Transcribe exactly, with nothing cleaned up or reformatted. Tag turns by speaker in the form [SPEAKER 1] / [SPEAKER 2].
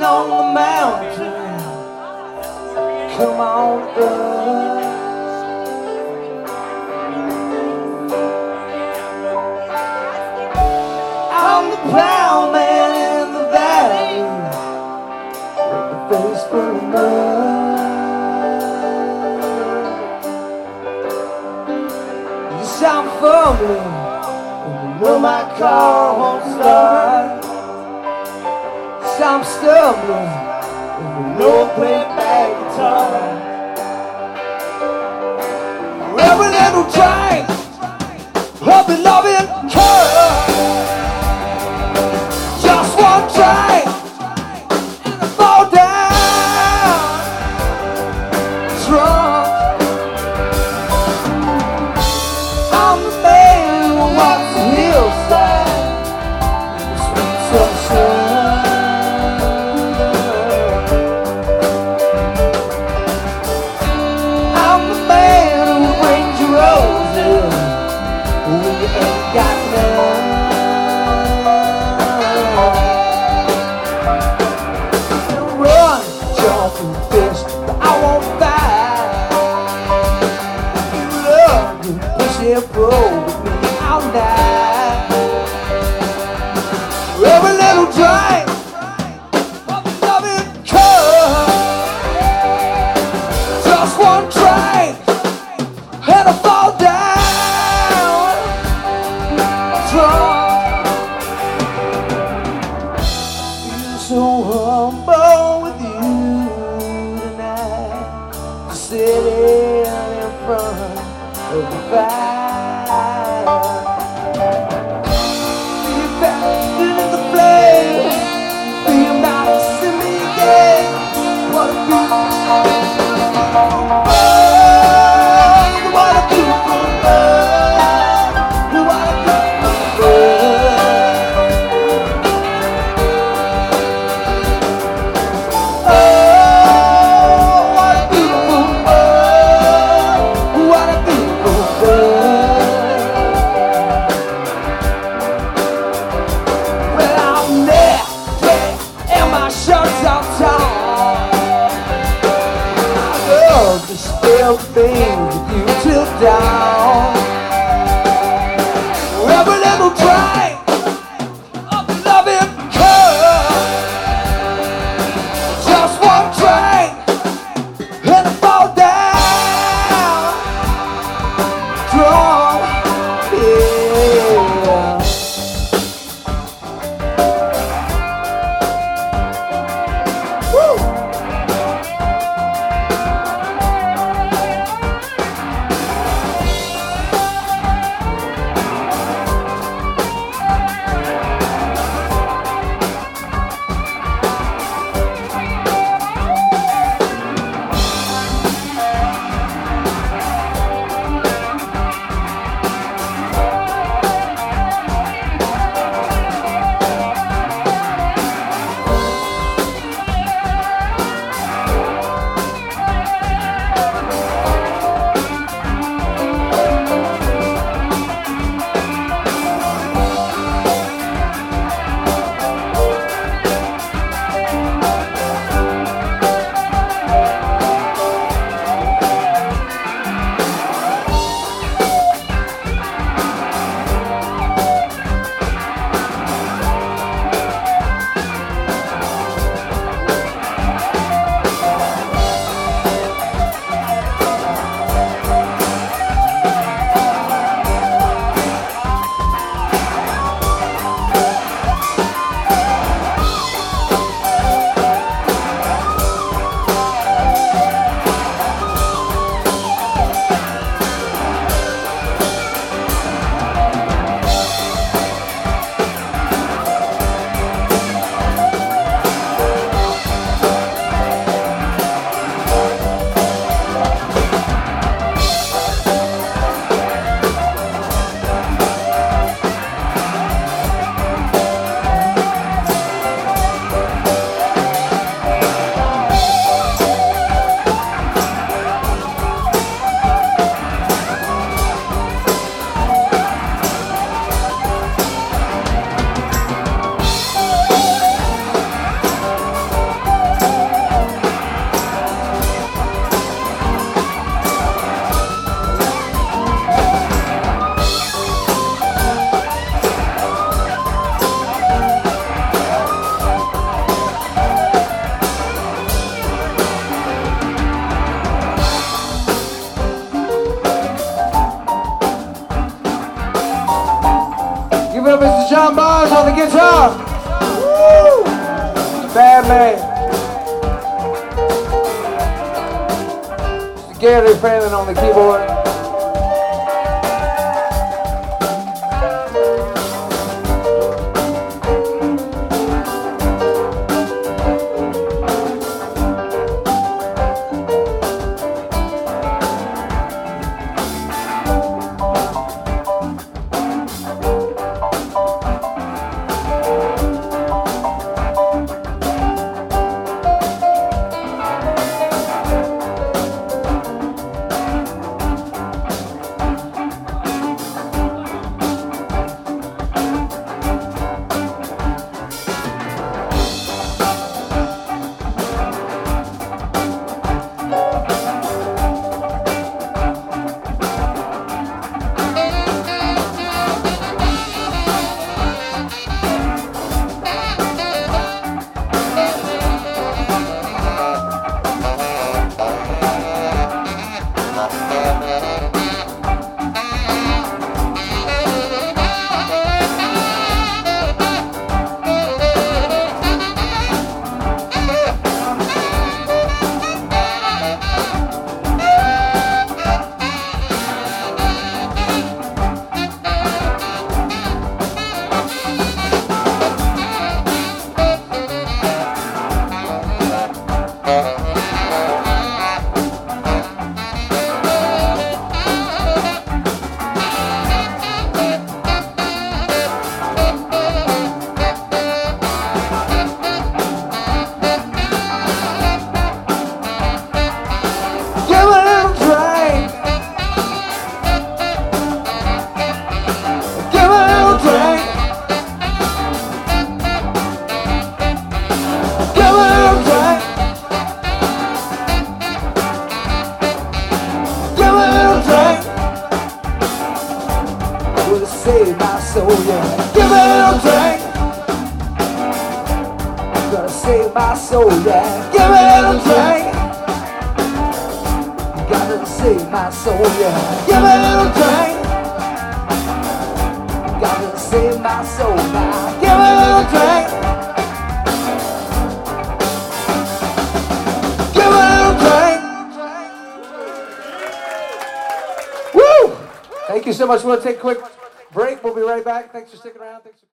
[SPEAKER 1] Sitting on the mountain, come on up. I'm the plowman in the valley, with a face full of mud. Yes, I'm fumbling, and you know my car won't start. I'm stumbling with a low-play back guitar. Every little train of the loving car, just one train and I fall down drunk. I'm the man who walks the hillside in the sweet sunshine. Got none. Run, jump and fish, but I won't fight. You love to push and pull with me all night. Every little drink of the loving cup, just one drink and I fall down. Feel so humble with you tonight, sitting in front of the fire. Be back in the flame, be about to see me again. What a beautiful world, what a beautiful world, what a beautiful world. Thing with you till down. Every little drink of the loving cup, just one drink and I fall down drunk. Yeah. Woo. Raj on the guitar. Woo! Bad man. Gary Phelan on the keyboard. Save my soul, yeah. Give it a drink. Gonna save my soul, yeah. Give it a drink. You gotta save my soul, yeah. Give it a drink. You gotta save my soul now. Give it a drink. Give it a drink. Woo! Thank you so much. We'll take a quick break. We'll be right back. Thanks for sticking around. Thanks for